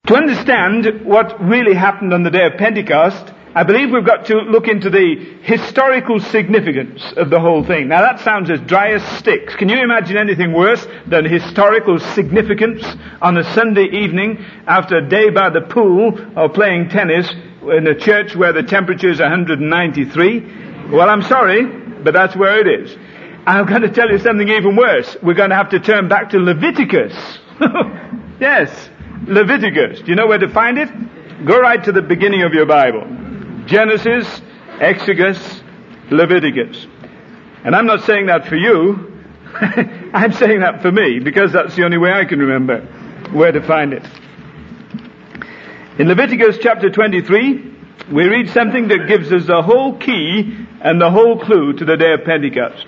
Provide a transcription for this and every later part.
To understand what really happened on the day of Pentecost, I believe we've got to look into the historical significance of the whole thing. Now that sounds as dry as sticks. Can you imagine anything worse than historical significance on a Sunday evening after a day by the pool or playing tennis in a church where the temperature is 193? Well, I'm sorry, but that's where it is. I'm going to tell you something even worse. We're going to have to turn back to Leviticus. Yes, Leviticus. Do you know where to find it? Go right to the beginning of your Bible. Genesis, Exodus, Leviticus. And I'm not saying that for you. I'm saying that for me, because that's the only way I can remember where to find it. In Leviticus chapter 23, we read something that gives us the whole key and the whole clue to the day of Pentecost.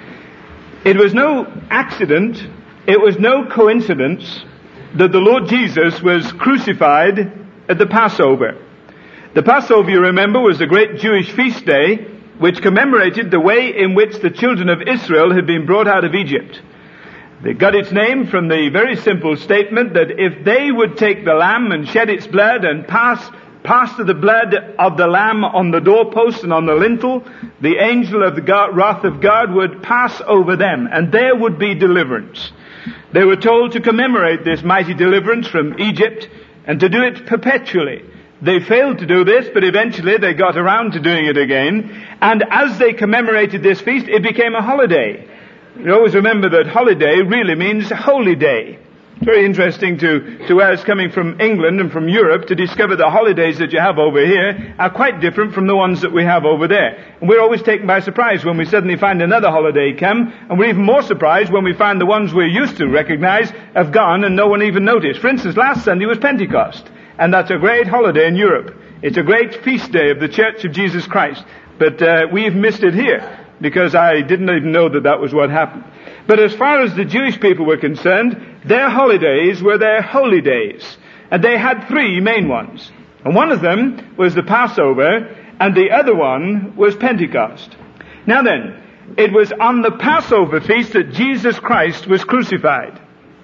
It was no accident, it was no coincidence that the Lord Jesus was crucified at the Passover. The Passover, you remember, was a great Jewish feast day which commemorated the way in which the children of Israel had been brought out of Egypt. They got its name from the very simple statement that if they would take the lamb and shed its blood and pass the blood of the lamb on the doorpost and on the lintel, the angel of the wrath of God would pass over them, and there would be deliverance. They were told to commemorate this mighty deliverance from Egypt and to do it perpetually. They failed to do this, but eventually they got around to doing it again. And as they commemorated this feast, it became a holiday. You always remember that holiday really means holy day. It's very interesting to us coming from England and from Europe to discover the holidays that you have over here are quite different from the ones that we have over there. And we're always taken by surprise when we suddenly find another holiday come, and we're even more surprised when we find the ones we're used to recognize have gone and no one even noticed. For instance, last Sunday was Pentecost. And that's a great holiday in Europe. It's a great feast day of the Church of Jesus Christ. But we've missed it here because I didn't even know that was what happened. But as far as the Jewish people were concerned, their holidays were their holy days. And they had three main ones. And one of them was the Passover, and the other one was Pentecost. Now then, it was on the Passover feast that Jesus Christ was crucified.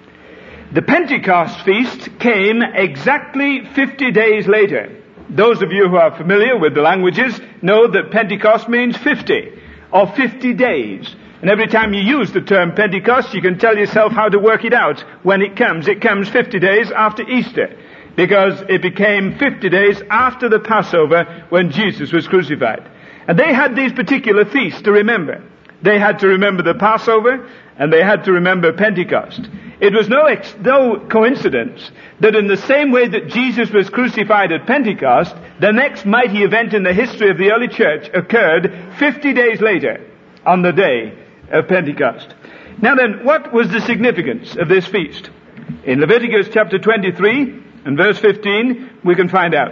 The Pentecost feast came exactly 50 days later. Those of you who are familiar with the languages know that Pentecost means 50, or 50 days. And every time you use the term Pentecost, you can tell yourself how to work it out. When it comes 50 days after Easter, because it became 50 days after the Passover when Jesus was crucified. And they had these particular feasts to remember. They had to remember the Passover, and they had to remember Pentecost. It was no coincidence that in the same way that Jesus was crucified at Pentecost, the next mighty event in the history of the early church occurred 50 days later on the day of Pentecost. Now then, what was the significance of this feast? In Leviticus chapter 23 and verse 15, we can find out.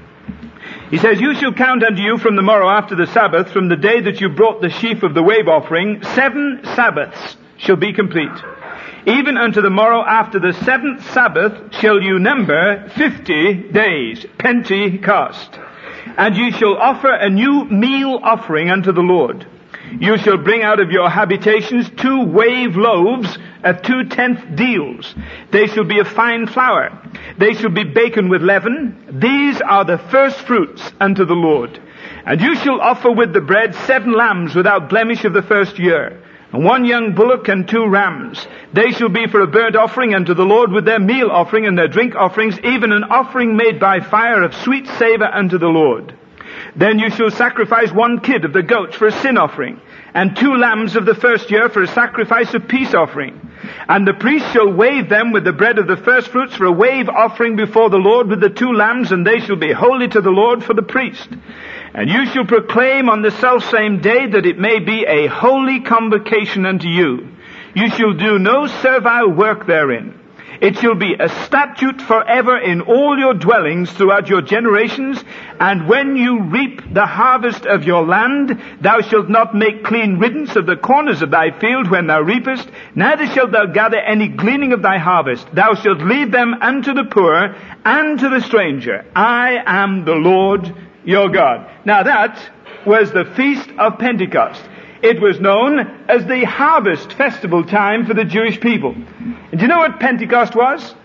He says, "You shall count unto you from the morrow after the Sabbath, from the day that you brought the sheaf of the wave offering, 7 Sabbaths shall be complete. Even unto the morrow after the 7th Sabbath shall you number 50 days, Pentecost. And you shall offer a new meal offering unto the Lord. You shall bring out of your habitations 2 wave loaves of 2/10 deals. They shall be of fine flour. They shall be baken with leaven. These are the first fruits unto the Lord. And you shall offer with the bread 7 lambs without blemish of the first year, and 1 young bullock and 2 rams. They shall be for a burnt offering unto the Lord with their meal offering and their drink offerings, even an offering made by fire of sweet savour unto the Lord. Then you shall sacrifice 1 kid of the goats for a sin offering, and 2 lambs of the first year for a sacrifice of peace offering. And the priest shall wave them with the bread of the first fruits for a wave offering before the Lord with the 2 lambs, and they shall be holy to the Lord for the priest. And you shall proclaim on the selfsame day that it may be a holy convocation unto you. You shall do no servile work therein. It shall be a statute forever in all your dwellings throughout your generations. And when you reap the harvest of your land, thou shalt not make clean riddance of the corners of thy field when thou reapest, neither shalt thou gather any gleaning of thy harvest. Thou shalt leave them unto the poor and to the stranger. I am the Lord your God." Now that was the Feast of Pentecost. It was known as the harvest festival time for the Jewish people. And do you know what Pentecost was?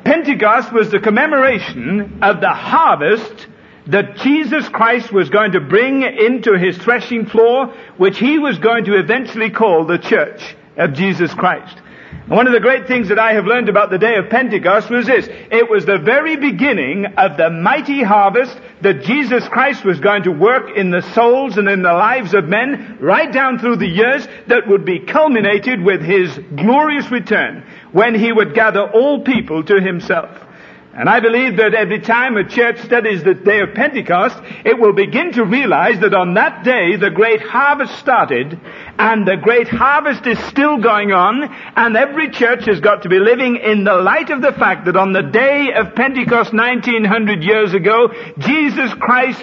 Pentecost was the commemoration of the harvest that Jesus Christ was going to bring into his threshing floor, which he was going to eventually call the church of Jesus Christ. And one of the great things that I have learned about the day of Pentecost was this. It was the very beginning of the mighty harvest that Jesus Christ was going to work in the souls and in the lives of men right down through the years, that would be culminated with his glorious return when he would gather all people to himself. And I believe that every time a church studies the day of Pentecost, it will begin to realize that on that day the great harvest started, and the great harvest is still going on, and every church has got to be living in the light of the fact that on the day of Pentecost 1900 years ago, Jesus Christ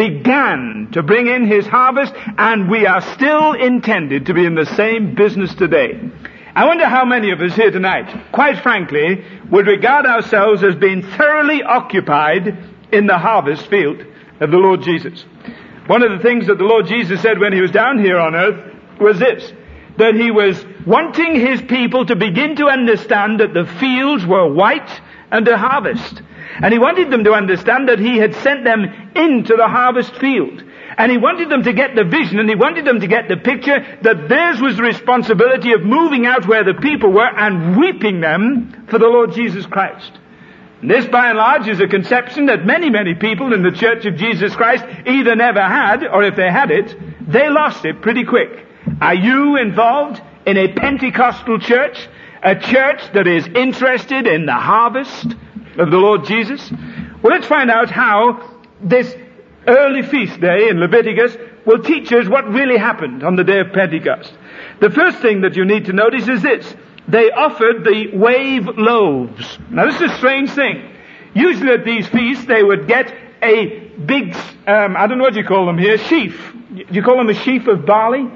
began to bring in his harvest, and we are still intended to be in the same business today. I wonder how many of us here tonight, quite frankly, would regard ourselves as being thoroughly occupied in the harvest field of the Lord Jesus. One of the things that the Lord Jesus said when he was down here on earth was this, that he was wanting his people to begin to understand that the fields were white unto harvest. And he wanted them to understand that he had sent them into the harvest field. And he wanted them to get the vision, and he wanted them to get the picture that theirs was the responsibility of moving out where the people were and reaping them for the Lord Jesus Christ. And this, by and large, is a conception that many, many people in the Church of Jesus Christ either never had, or if they had it, they lost it pretty quick. Are you involved in a Pentecostal church? A church that is interested in the harvest of the Lord Jesus? Well, let's find out how this early feast day in Leviticus will teach us what really happened on the day of Pentecost. The first thing that you need to notice is this. They offered the wave loaves. Now this is a strange thing. Usually at these feasts they would get a big, I don't know what you call them here, sheaf. You call them a sheaf of barley?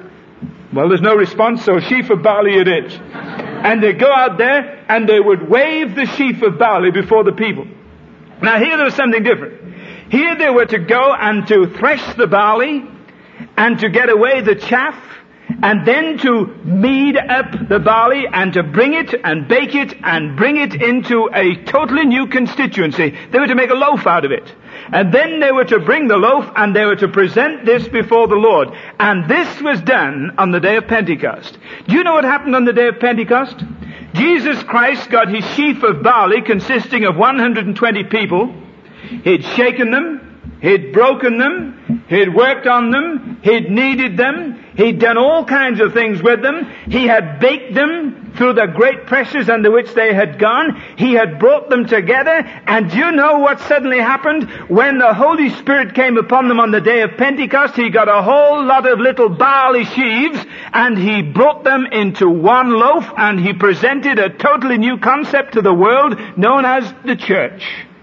Well, there's no response, so a sheaf of barley it is. And they go out there and they would wave the sheaf of barley before the people. Now here there was something different. Here they were to go and to thresh the barley and to get away the chaff, and then to knead up the barley and to bring it and bake it and bring it into a totally new constituency. They were to make a loaf out of it. And then they were to bring the loaf and they were to present this before the Lord. And this was done on the day of Pentecost. Do you know what happened on the day of Pentecost? Jesus Christ got his sheaf of barley consisting of 120 people. He'd shaken them, he'd broken them, he'd worked on them, he'd kneaded them, he'd done all kinds of things with them. He had baked them through the great pressures under which they had gone. He had brought them together. And do you know what suddenly happened? When the Holy Spirit came upon them on the day of Pentecost, he got a whole lot of little barley sheaves and he brought them into one loaf, and he presented a totally new concept to the world known as the church.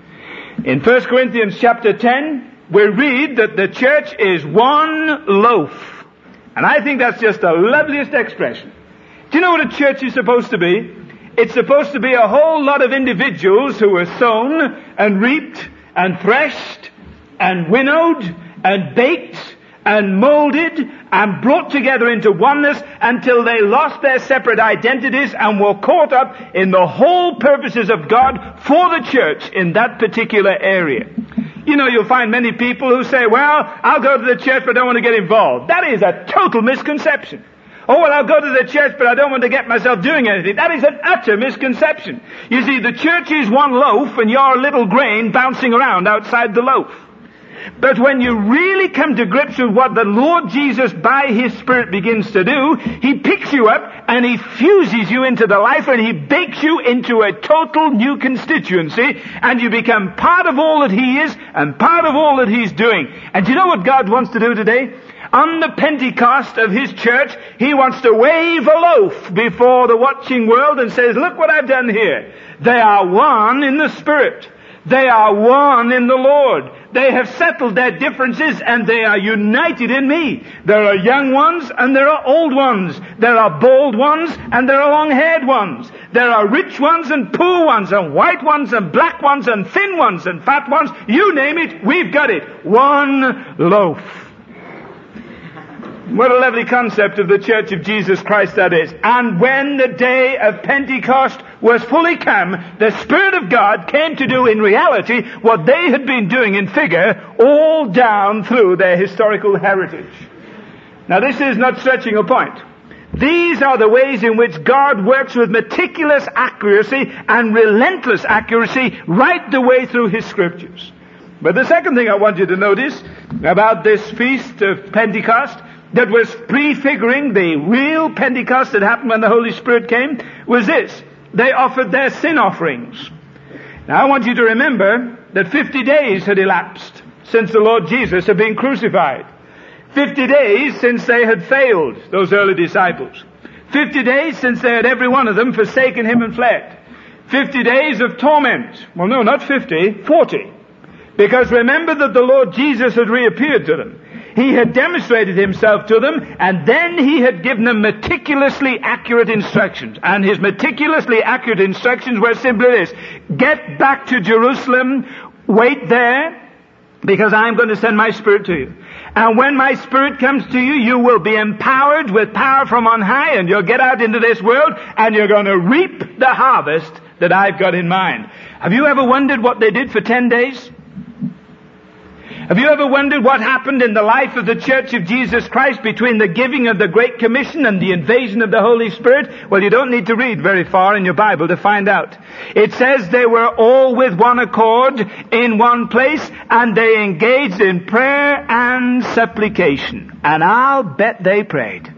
In 1 Corinthians chapter 10, we read that the church is one loaf. And I think that's just the loveliest expression. Do you know what a church is supposed to be? It's supposed to be a whole lot of individuals who are sown and reaped and threshed and winnowed and baked and molded and brought together into oneness until they lost their separate identities and were caught up in the whole purposes of God for the church in that particular area. You know, you'll find many people who say, well, I'll go to the church but I don't want to get involved. That is a total misconception. Oh, well, I'll go to the church but I don't want to get myself doing anything. That is an utter misconception. You see, the church is one loaf and you're a little grain bouncing around outside the loaf. But when you really come to grips with what the Lord Jesus by His Spirit begins to do, He picks you up and He fuses you into the life and He bakes you into a total new constituency, and you become part of all that He is and part of all that He's doing. And do you know what God wants to do today? On the Pentecost of His church, He wants to wave a loaf before the watching world and says, look what I've done here. They are one in the Spirit. They are one in the Lord. They have settled their differences and they are united in me. There are young ones and there are old ones. There are bald ones and there are long-haired ones. There are rich ones and poor ones and white ones and black ones and thin ones and fat ones. You name it, we've got it. One loaf. What a lovely concept of the Church of Jesus Christ that is. And when the day of Pentecost was fully come, the Spirit of God came to do in reality what they had been doing in figure all down through their historical heritage. Now this is not stretching a point. These are the ways in which God works with meticulous accuracy and relentless accuracy right the way through His Scriptures. But the second thing I want you to notice about this feast of Pentecost that was prefiguring the real Pentecost that happened when the Holy Spirit came was this. They offered their sin offerings. Now I want you to remember that 50 days had elapsed since the Lord Jesus had been crucified. 50 days since they had failed, those early disciples. 50 days since they had every one of them forsaken Him and fled. 50 days of torment. Well, no, not 50, 40. Because remember that the Lord Jesus had reappeared to them. He had demonstrated Himself to them, and then He had given them meticulously accurate instructions. And His meticulously accurate instructions were simply this: get back to Jerusalem, wait there, because I'm going to send my Spirit to you. And when my Spirit comes to you, you will be empowered with power from on high, and you'll get out into this world, and you're going to reap the harvest that I've got in mind. Have you ever wondered what they did for 10 days? Have you ever wondered what happened in the life of the Church of Jesus Christ between the giving of the Great Commission and the invasion of the Holy Spirit? Well, you don't need to read very far in your Bible to find out. It says they were all with one accord in one place, and they engaged in prayer and supplication. And I'll bet they prayed.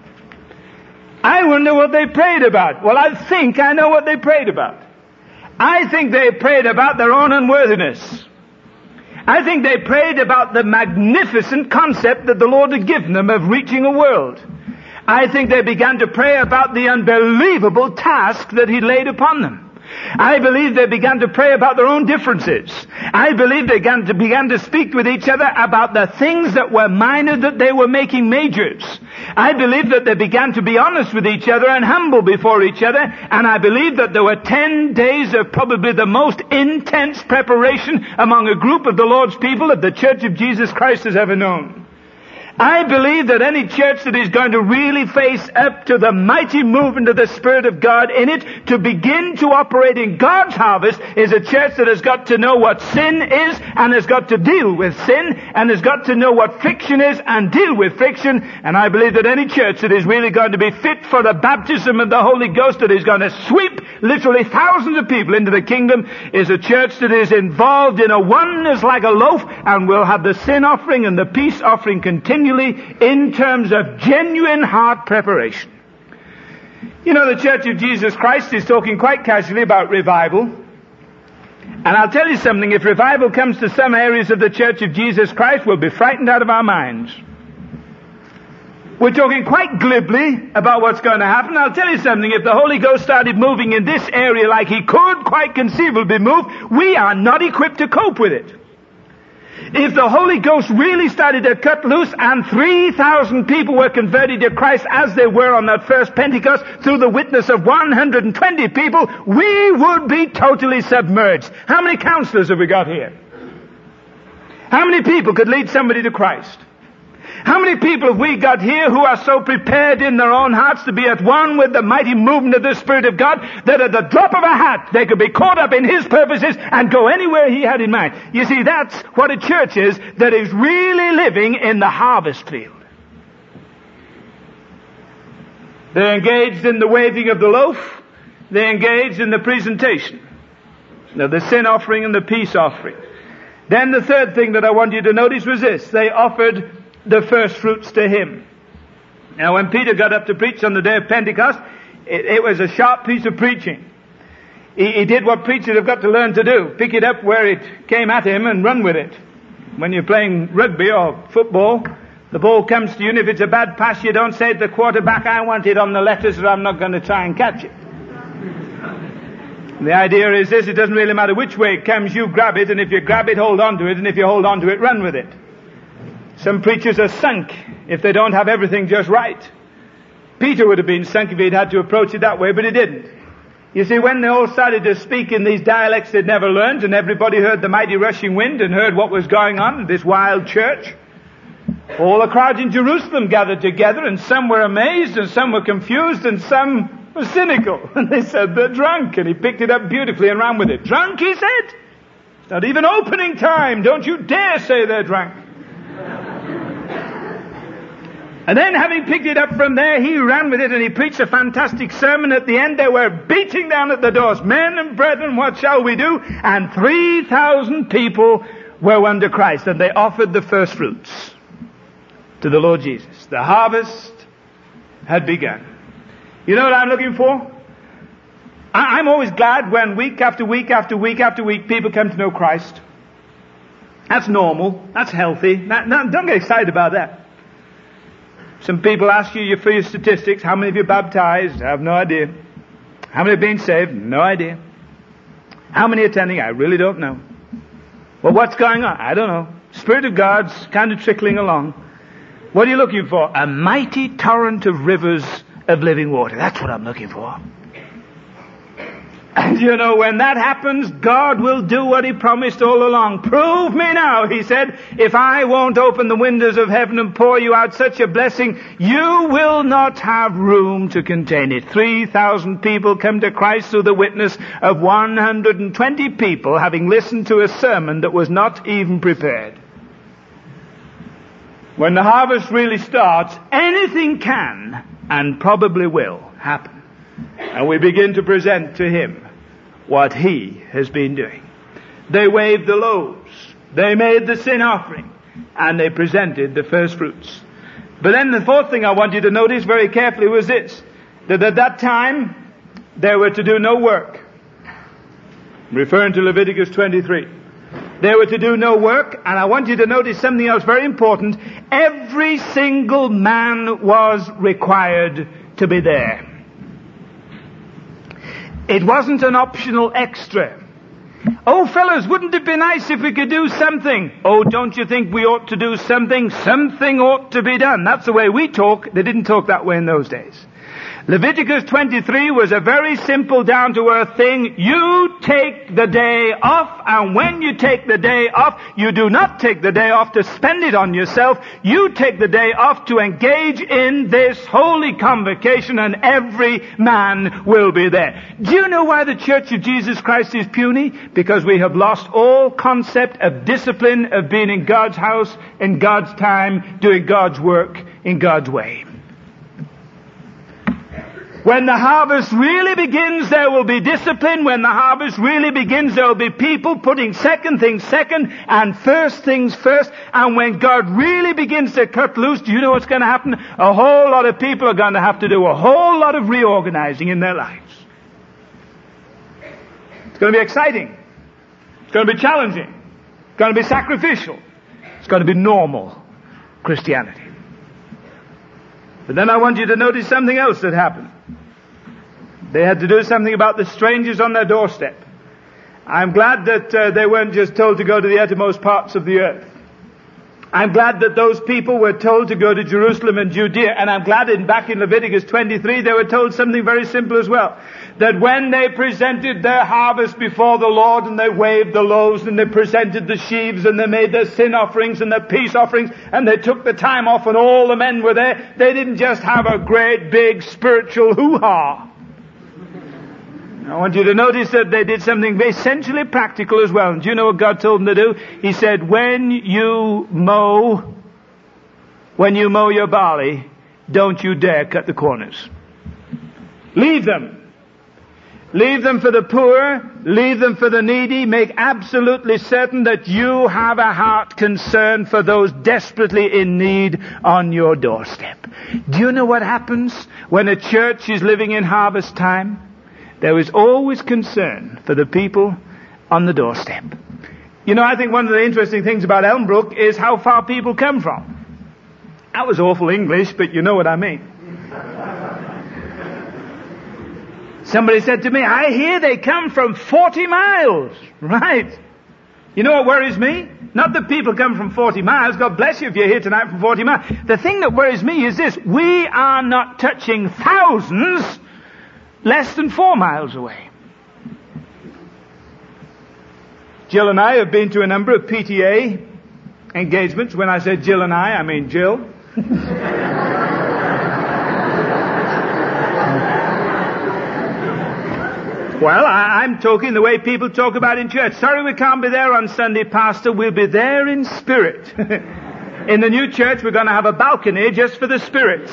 I wonder what they prayed about. Well, I think I know what they prayed about. I think they prayed about their own unworthiness. I think they prayed about the magnificent concept that the Lord had given them of reaching a world. I think they began to pray about the unbelievable task that He laid upon them. I believe they began to pray about their own differences. I believe they began to speak with each other about the things that were minor that they were making majors. I believe that they began to be honest with each other and humble before each other. And I believe that there were 10 days of probably the most intense preparation among a group of the Lord's people that the Church of Jesus Christ has ever known. I believe that any church that is going to really face up to the mighty movement of the Spirit of God in it to begin to operate in God's harvest is a church that has got to know what sin is and has got to deal with sin and has got to know what friction is and deal with friction. And I believe that any church that is really going to be fit for the baptism of the Holy Ghost, that is going to sweep literally thousands of people into the kingdom, is a church that is involved in a oneness like a loaf and will have the sin offering and the peace offering continually in terms of genuine heart preparation. You know, the Church of Jesus Christ is talking quite casually about revival. And I'll tell you something, if revival comes to some areas of the Church of Jesus Christ, we'll be frightened out of our minds. We're talking quite glibly about what's going to happen. I'll tell you something, if the Holy Ghost started moving in this area like He could quite conceivably move, we are not equipped to cope with it. If the Holy Ghost really started to cut loose and 3,000 people were converted to Christ as they were on that first Pentecost through the witness of 120 people, we would be totally submerged. How many counselors have we got here? How many people could lead somebody to Christ? How many people have we got here who are so prepared in their own hearts to be at one with the mighty movement of the Spirit of God that at the drop of a hat they could be caught up in His purposes and go anywhere He had in mind? You see, that's what a church is that is really living in the harvest field. They're engaged in the waving of the loaf. They're engaged in the presentation of the sin offering and the peace offering. Then the third thing that I want you to notice was this. They offered the first fruits to Him. Now when Peter got up to preach on the day of Pentecost, it was a sharp piece of preaching. He did what preachers have got to learn to do. Pick it up where it came at him and run with it. When you're playing rugby or football, the ball comes to you, and if it's a bad pass, you don't say to the quarterback, I want it on the letters, or I'm not going to try and catch it. The idea is this: it doesn't really matter which way it comes, you grab it, and if you grab it, hold on to it, and if you hold on to it, run with it. Some preachers are sunk if they don't have everything just right. Peter would have been sunk if he'd had to approach it that way, but he didn't. You see, when they all started to speak in these dialects they'd never learned, and everybody heard the mighty rushing wind and heard what was going on in this wild church, All the crowds in Jerusalem gathered together, and some were amazed, and some were confused, and some were cynical. And they said, they're drunk. And he picked it up beautifully and ran with it. Drunk, he said? It's not even opening time. Don't you dare say they're drunk. And then, having picked it up from there, he ran with it, and he preached a fantastic sermon. At the end, they were beating down at the doors. Men and brethren, what shall we do? And 3,000 people were won to Christ, and they offered the first fruits to the Lord Jesus. The harvest had begun. You know what I'm looking for? I'm always glad when week after week after week after week people come to know Christ. That's normal. That's healthy. Don't get excited about that. Some people ask you for your statistics. How many of you baptized? I have no idea. How many have been saved? No idea. How many attending? I really don't know. Well, what's going on? I don't know. Spirit of God's kind of trickling along. What are you looking for? A mighty torrent of rivers of living water. That's what I'm looking for. And you know, when that happens, God will do what He promised all along. Prove me now, He said, if I won't open the windows of heaven and pour you out such a blessing, you will not have room to contain it. 3,000 people come to Christ through the witness of 120 people having listened to a sermon that was not even prepared. When the harvest really starts, anything can and probably will happen. And we begin to present to Him what He has been doing. They waved the loaves. They made the sin offering. And they presented the first fruits. But then the fourth thing I want you to notice very carefully was this. That at that time, they were to do no work. I'm referring to Leviticus 23. They were to do no work. And I want you to notice something else very important. Every single man was required to be there. It wasn't an optional extra. Oh, fellas, wouldn't it be nice if we could do something? Oh, don't you think we ought to do something? Something ought to be done. That's the way we talk. They didn't talk that way in those days. Leviticus 23 was a very simple, down-to-earth thing. You take the day off, and when you take the day off, you do not take the day off to spend it on yourself. You take the day off to engage in this holy convocation, and every man will be there. Do you know why the Church of Jesus Christ is puny? Because we have lost all concept of discipline, of being in God's house, in God's time, doing God's work in God's way. When the harvest really begins, there will be discipline. When the harvest really begins, there will be people putting second things second and first things first. And when God really begins to cut loose, do you know what's going to happen? A whole lot of people are going to have to do a whole lot of reorganizing in their lives. It's going to be exciting. It's going to be challenging. It's going to be sacrificial. It's going to be normal Christianity. But then I want you to notice something else that happened. They had to do something about the strangers on their doorstep. I'm glad that they weren't just told to go to the uttermost parts of the earth. I'm glad that those people were told to go to Jerusalem and Judea. And I'm glad back in Leviticus 23 they were told something very simple as well. That when they presented their harvest before the Lord and they waved the loaves and they presented the sheaves and they made their sin offerings and their peace offerings and they took the time off and all the men were there, they didn't just have a great big spiritual hoo-ha. I want you to notice that they did something essentially practical as well. And do you know what God told them to do? He said, when you mow your barley, don't you dare cut the corners. Leave them. Leave them for the poor. Leave them for the needy. Make absolutely certain that you have a heart concern for those desperately in need on your doorstep. Do you know what happens when a church is living in harvest time? There is always concern for the people on the doorstep. You know, I think one of the interesting things about Elmbrook is how far people come from. That was awful English, but you know what I mean. Somebody said to me, I hear they come from 40 miles. Right. You know what worries me? Not that people come from 40 miles. God bless you if you're here tonight from 40 miles. The thing that worries me is this. We are not touching thousands less than 4 miles away. Jill and I have been to a number of PTA engagements. When I say Jill and I mean Jill. Well, I'm talking the way people talk about in church. Sorry we can't be there on Sunday, Pastor. We'll be there in spirit. In the new church, we're going to have a balcony just for the spirits.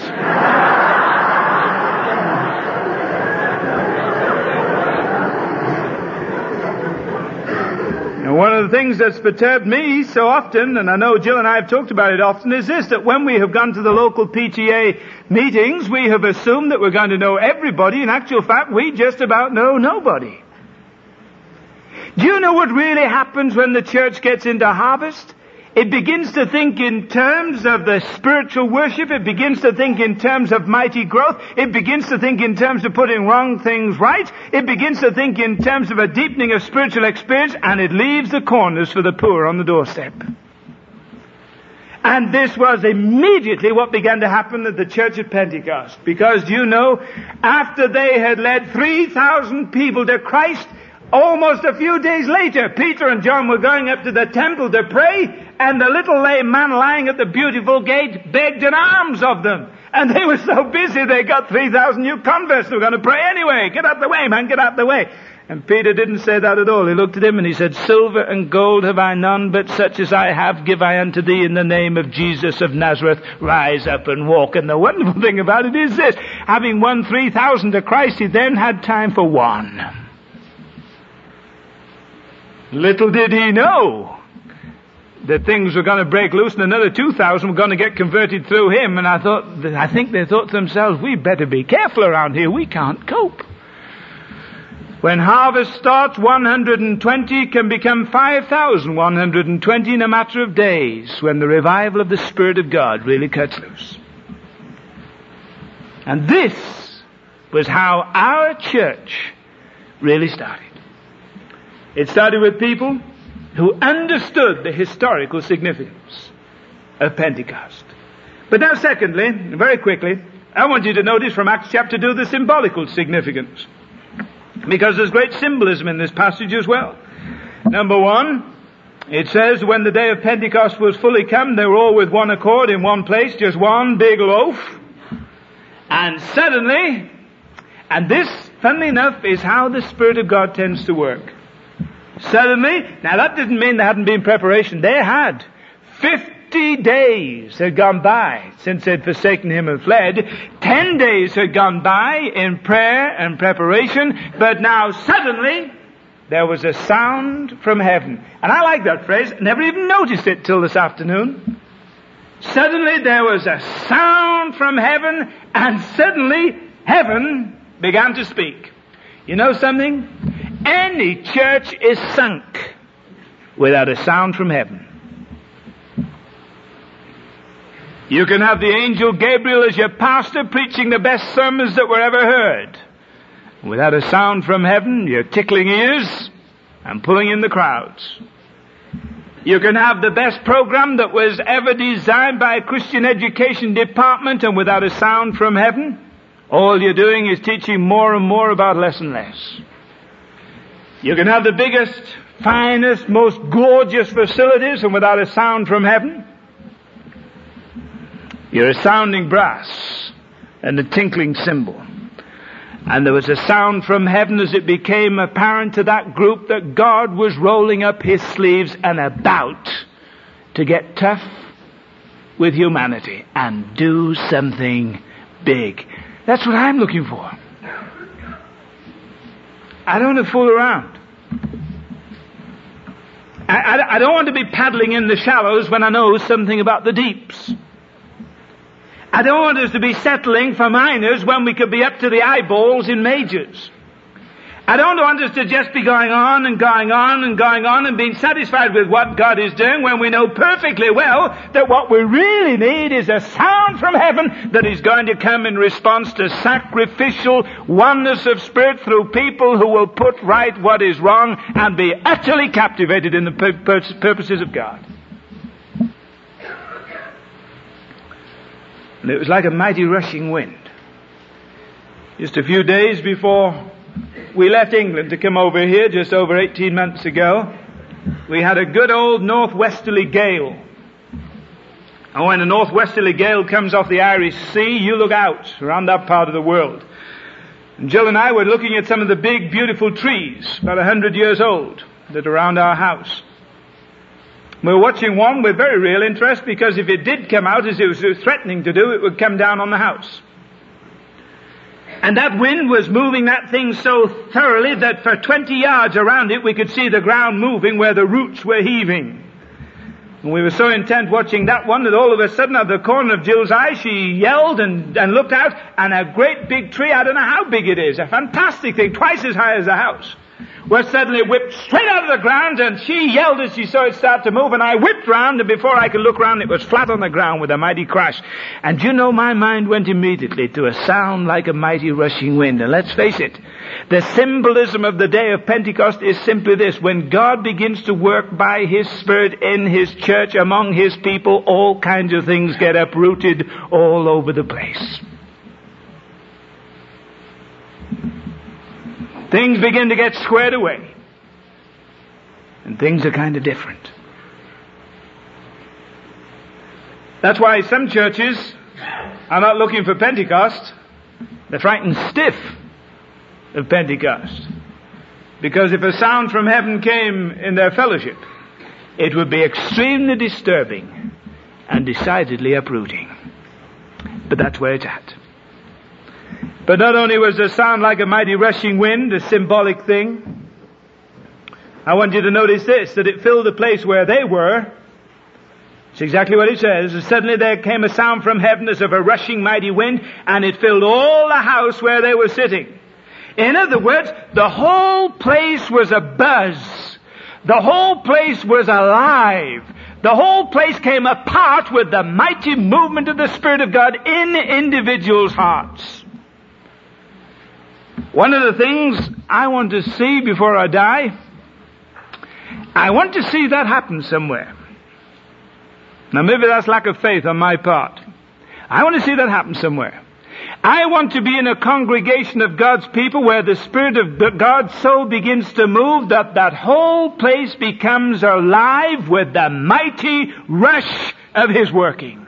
And one of the things that's perturbed me so often, and I know Jill and I have talked about it often, is this, that when we have gone to the local PTA meetings, we have assumed that we're going to know everybody. In actual fact, we just about know nobody. Do you know what really happens when the church gets into harvest? It begins to think in terms of the spiritual worship. It begins to think in terms of mighty growth. It begins to think in terms of putting wrong things right. It begins to think in terms of a deepening of spiritual experience, and it leaves the corners for the poor on the doorstep. And this was immediately what began to happen at the church at Pentecost. Because, you know, after they had led 3,000 people to Christ, almost a few days later, Peter and John were going up to the temple to pray, and the little lame man lying at the beautiful gate begged an alms of them. And they were so busy, they got 3,000 new converts who were going to pray anyway. Get out the way, man, get out the way. And Peter didn't say that at all. He looked at him and he said, "Silver and gold have I none, but such as I have give I unto thee in the name of Jesus of Nazareth. Rise up and walk." And the wonderful thing about it is this. Having won 3,000 to Christ, he then had time for one. Little did he know that things were going to break loose and another 2,000 were going to get converted through him. And I think they thought to themselves, we better be careful around here. We can't cope. When harvest starts, 120 can become 5,120 in a matter of days when the revival of the Spirit of God really cuts loose. And this was how our church really started. It started with people who understood the historical significance of Pentecost. But now secondly, very quickly, I want you to notice from Acts chapter 2 the symbolical significance. Because there's great symbolism in this passage as well. Number one, it says when the day of Pentecost was fully come, they were all with one accord in one place, just one big loaf. And suddenly, and this, funnily enough, is how the Spirit of God tends to work. Suddenly, now that didn't mean there hadn't been preparation. They had. 50 days had gone by since they'd forsaken him and fled. 10 days had gone by in prayer and preparation. But now suddenly, there was a sound from heaven. And I like that phrase. Never even noticed it till this afternoon. Suddenly there was a sound from heaven, and suddenly heaven began to speak. You know something? Any church is sunk without a sound from heaven. You can have the angel Gabriel as your pastor preaching the best sermons that were ever heard. Without a sound from heaven, you're tickling ears and pulling in the crowds. You can have the best program that was ever designed by a Christian education department, and without a sound from heaven, all you're doing is teaching more and more about less and less. You can have the biggest, finest, most gorgeous facilities, and without a sound from heaven, you're a sounding brass and a tinkling cymbal. And there was a sound from heaven as it became apparent to that group that God was rolling up his sleeves and about to get tough with humanity and do something big. That's what I'm looking for. I don't want to fool around. I don't want to be paddling in the shallows when I know something about the deeps. I don't want us to be settling for minors when we could be up to the eyeballs in majors. I don't want us to just be going on and going on and going on and being satisfied with what God is doing when we know perfectly well that what we really need is a sound from heaven that is going to come in response to sacrificial oneness of spirit through people who will put right what is wrong and be utterly captivated in the purposes of God. And it was like a mighty rushing wind. Just a few days before we left England to come over here, just over 18 months ago, we had a good old northwesterly gale And when a northwesterly gale comes off the Irish Sea, you look out around that part of the world. And Jill and I were looking at some of the big, beautiful trees, about 100 years old, that are around our house. We were watching one with very real interest, because if it did come out, as it was threatening to do, it would come down on the house. And that wind was moving that thing so thoroughly that for 20 yards around it we could see the ground moving where the roots were heaving. And we were so intent watching that one that all of a sudden, out of the corner of Jill's eye, she yelled and looked out, and a great big tree, I don't know how big it is, a fantastic thing, twice as high as the house, was suddenly whipped straight out of the ground, and she yelled as she saw it start to move, and I whipped round, and before I could look round, it was flat on the ground with a mighty crash. And you know, my mind went immediately to a sound like a mighty rushing wind. And let's face it, the symbolism of the day of Pentecost is simply this: when God begins to work by His Spirit in His church, among His people, all kinds of things get uprooted all over the place. Things begin to get squared away. And things are kind of different. That's why some churches are not looking for Pentecost. They're frightened stiff of Pentecost. Because if a sound from heaven came in their fellowship, it would be extremely disturbing and decidedly uprooting. But that's where it's at. But not only was the sound like a mighty rushing wind, a symbolic thing, I want you to notice this, that it filled the place where they were. It's exactly what it says. And suddenly there came a sound from heaven as of a rushing mighty wind, and it filled all the house where they were sitting. In other words, the whole place was abuzz. The whole place was alive. The whole place came apart with the mighty movement of the Spirit of God in individuals' hearts. One of the things I want to see before I die, I want to see that happen somewhere. Now maybe that's lack of faith on my part. I want to see that happen somewhere. I want to be in a congregation of God's people where the Spirit of God so begins to move that that whole place becomes alive with the mighty rush of His working.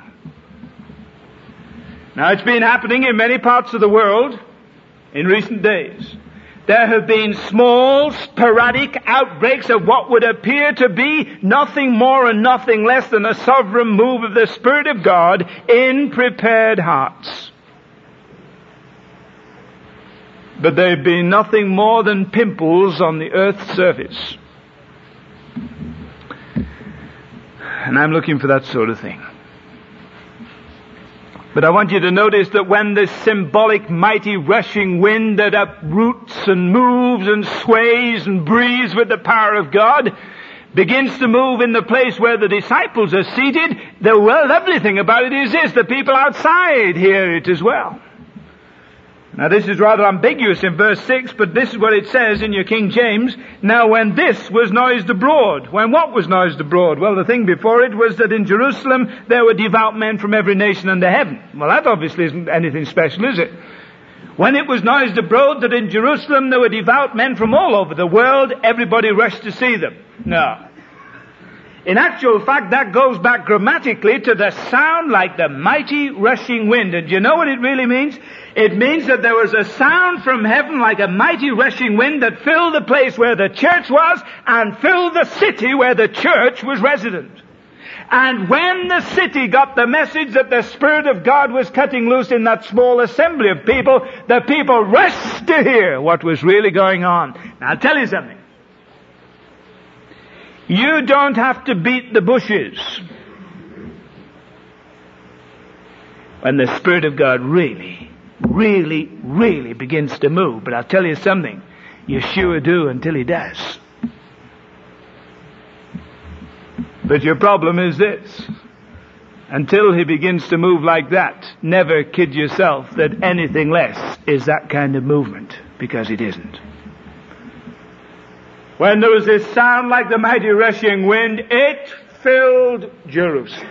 Now it's been happening in many parts of the world in recent days. There have been small, sporadic outbreaks of what would appear to be nothing more and nothing less than a sovereign move of the Spirit of God in prepared hearts. But they've been nothing more than pimples on the earth's surface. And I'm looking for that sort of thing. But I want you to notice that when this symbolic mighty rushing wind that uproots and moves and sways and breathes with the power of God begins to move in the place where the disciples are seated, the lovely thing about it is this: the people outside hear it as well. Now this is rather ambiguous in verse 6, but this is what it says in your King James. Now when this was noised abroad. When what was noised abroad? Well, the thing before it was that in Jerusalem there were devout men from every nation under heaven. Well, that obviously isn't anything special, is it? When it was noised abroad that in Jerusalem there were devout men from all over the world, everybody rushed to see them. No. In actual fact, that goes back grammatically to the sound like the mighty rushing wind. And do you know what it really means? It means that there was a sound from heaven like a mighty rushing wind that filled the place where the church was and filled the city where the church was resident. And when the city got the message that the Spirit of God was cutting loose in that small assembly of people, the people rushed to hear what was really going on. Now I'll tell you something. You don't have to beat the bushes when the Spirit of God really begins to move. But I'll tell you something, you sure do until He does. But your problem is this: until He begins to move like that, never kid yourself that anything less is that kind of movement, because it isn't. When there was this sound like the mighty rushing wind, it filled Jerusalem.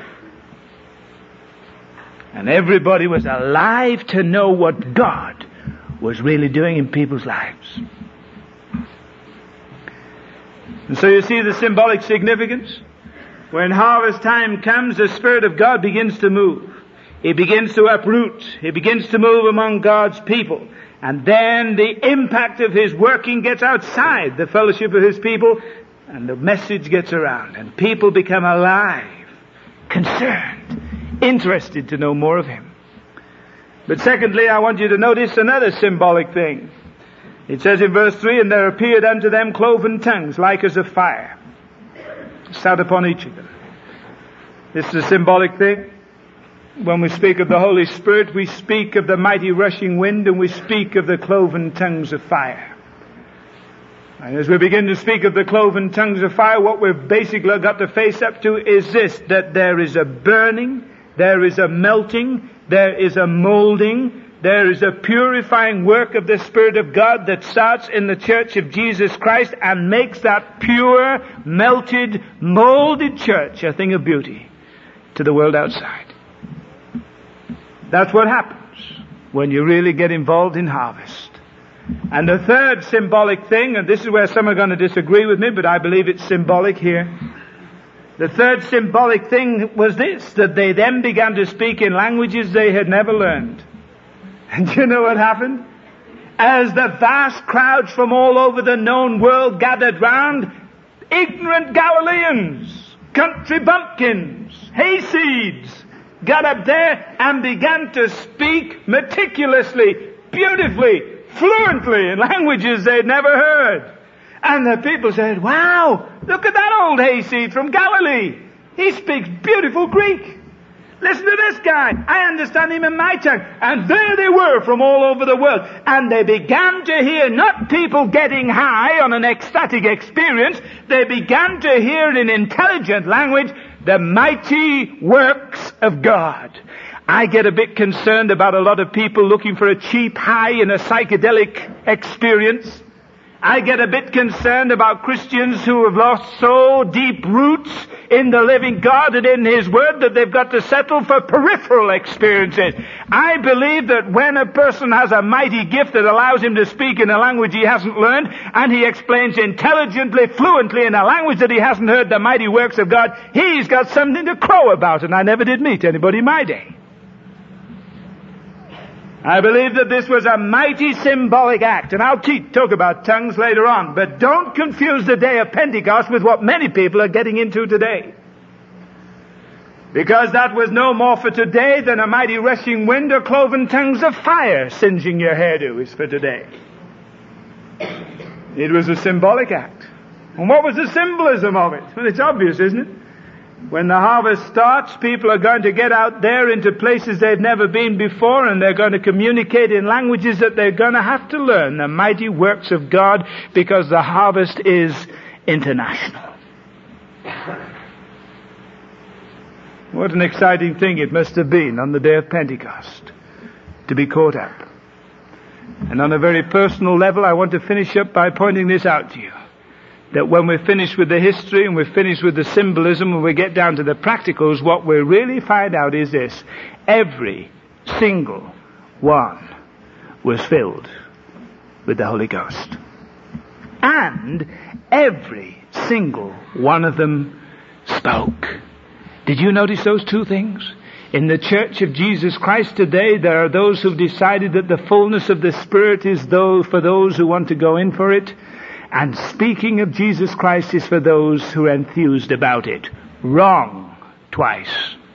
And everybody was alive to know what God was really doing in people's lives. And so you see the symbolic significance. When harvest time comes, the Spirit of God begins to move. He begins to uproot. He begins to move among God's people. And then the impact of His working gets outside the fellowship of His people, and the message gets around, and people become alive, concerned, interested to know more of Him. But secondly, I want you to notice another symbolic thing. It says in verse 3, "And there appeared unto them cloven tongues, like as of fire, sat upon each of them." This is a symbolic thing. When we speak of the Holy Spirit, we speak of the mighty rushing wind, and we speak of the cloven tongues of fire. And as we begin to speak of the cloven tongues of fire, what we've basically got to face up to is this, that there is a burning, there is a melting, there is a molding, there is a purifying work of the Spirit of God that starts in the church of Jesus Christ and makes that pure, melted, molded church a thing of beauty to the world outside. That's what happens when you really get involved in harvest. And the third symbolic thing, and this is where some are going to disagree with me, but I believe it's symbolic here. The third symbolic thing was this, that they then began to speak in languages they had never learned. And you know what happened? As the vast crowds from all over the known world gathered round, ignorant Galileans, country bumpkins, hayseeds, got up there and began to speak meticulously, beautifully, fluently in languages they'd never heard. And the people said, "Wow, look at that old hayseed from Galilee. He speaks beautiful Greek. Listen to this guy. I understand him in my tongue." And there they were from all over the world. And they began to hear not people getting high on an ecstatic experience. They began to hear in intelligent language the mighty works of God. I get a bit concerned about a lot of people looking for a cheap high in a psychedelic experience. I get a bit concerned about Christians who have lost so deep roots in the living God and in His Word that they've got to settle for peripheral experiences. I believe that when a person has a mighty gift that allows him to speak in a language he hasn't learned, and he explains intelligently, fluently in a language that he hasn't heard the mighty works of God, he's got something to crow about, and I never did meet anybody in my day. I believe that this was a mighty symbolic act, and I'll talk about tongues later on, but don't confuse the day of Pentecost with what many people are getting into today. Because that was no more for today than a mighty rushing wind or cloven tongues of fire singeing your hairdo is for today. It was a symbolic act. And what was the symbolism of it? Well, it's obvious, isn't it? When the harvest starts, people are going to get out there into places they've never been before, and they're going to communicate in languages that they're going to have to learn, the mighty works of God, because the harvest is international. What an exciting thing it must have been on the day of Pentecost to be caught up. And on a very personal level, I want to finish up by pointing this out to you. That when we're finished with the history and we're finished with the symbolism and we get down to the practicals, what we really find out is this. Every single one was filled with the Holy Ghost. And every single one of them spoke. Did you notice those two things? In the Church of Jesus Christ today, there are those who've decided that the fullness of the Spirit is for those who want to go in for it. And speaking of Jesus Christ is for those who are enthused about it. Wrong twice.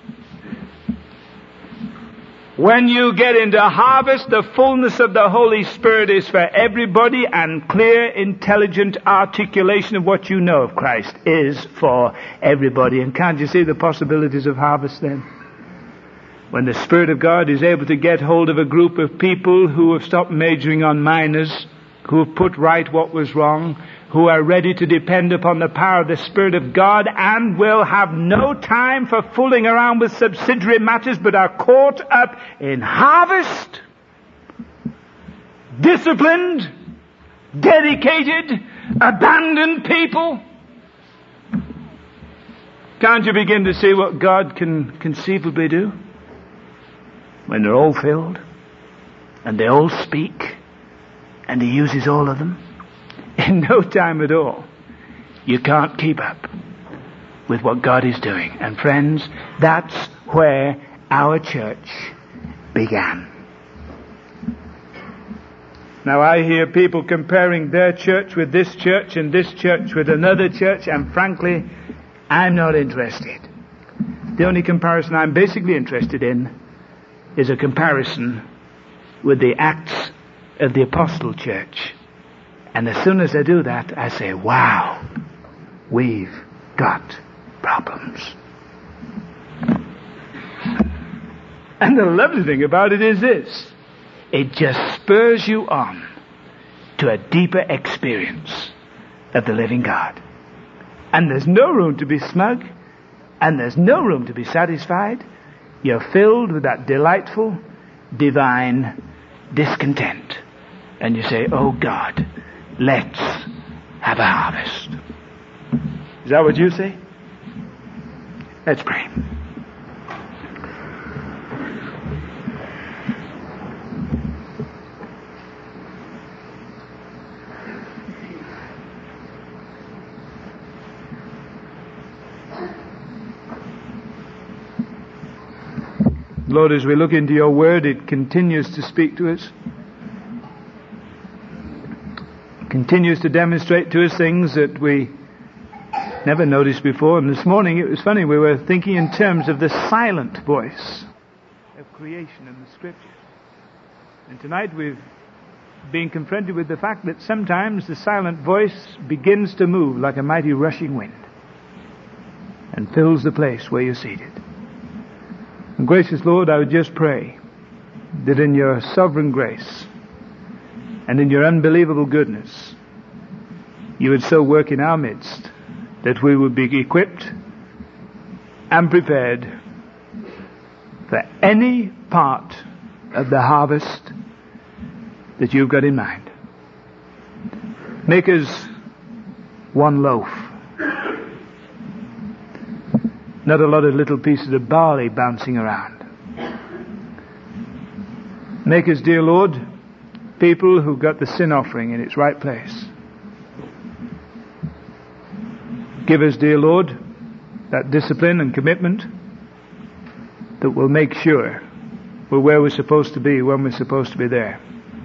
When you get into harvest, the fullness of the Holy Spirit is for everybody, and clear, intelligent articulation of what you know of Christ is for everybody. And can't you see the possibilities of harvest then? When the Spirit of God is able to get hold of a group of people who have stopped majoring on minors, who have put right what was wrong, who are ready to depend upon the power of the Spirit of God and will have no time for fooling around with subsidiary matters, but are caught up in harvest, disciplined, dedicated, abandoned people. Can't you begin to see what God can conceivably do? When they're all filled, and they all speak, and He uses all of them, in no time at all. You can't keep up. with what God is doing. And friends, that's where our church began. Now I hear people comparing their church with this church and this church with another church, and frankly, I'm not interested. The only comparison I'm basically interested in is a comparison with the Acts of the Apostle Church. And as soon as I do that, I say, wow, we've got problems. And the lovely thing about it is this: it just spurs you on to a deeper experience of the living God. And there's no room to be smug, and there's no room to be satisfied. You're filled with that delightful, divine discontent. And you say, oh God, let's have a harvest. Is that what you say? Let's pray. Lord, as we look into your word, it continues to speak to us. Continues to demonstrate to us things that we never noticed before. And this morning, it was funny, we were thinking in terms of the silent voice of creation in the Scriptures. And tonight we've been confronted with the fact that sometimes the silent voice begins to move like a mighty rushing wind and fills the place where you're seated. And gracious Lord, I would just pray that in your sovereign grace and in your unbelievable goodness, you would so work in our midst that we would be equipped and prepared for any part of the harvest that you've got in mind. Make us one loaf. Not a lot of little pieces of barley bouncing around. Make us, dear Lord, people who've got the sin offering in its right place. Give us, dear Lord, that discipline and commitment that will make sure we're where we're supposed to be when we're supposed to be there.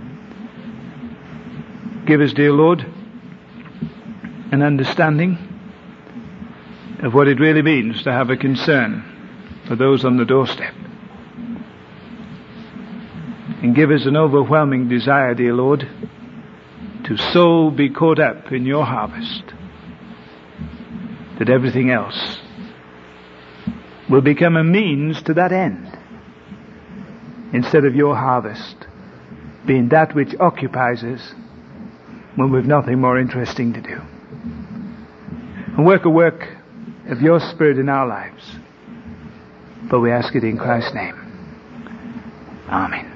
Give us, dear Lord, an understanding of what it really means to have a concern for those on the doorstep. And give us an overwhelming desire, dear Lord, to so be caught up in your harvest that everything else will become a means to that end, instead of your harvest being that which occupies us when we've nothing more interesting to do. And work a work of your Spirit in our lives. For we ask it in Christ's name. Amen.